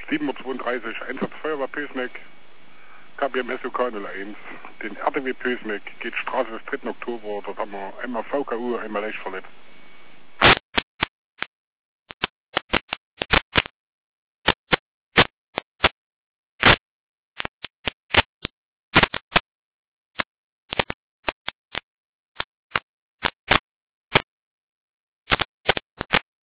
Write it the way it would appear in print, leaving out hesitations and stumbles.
732, Einsatz Feuerwehr Pösneck, KBMS UK01. Den RTW Pösneck geht Straße des 3. Oktober, dort haben wir einmal VKU, einmal Leichtverletzt.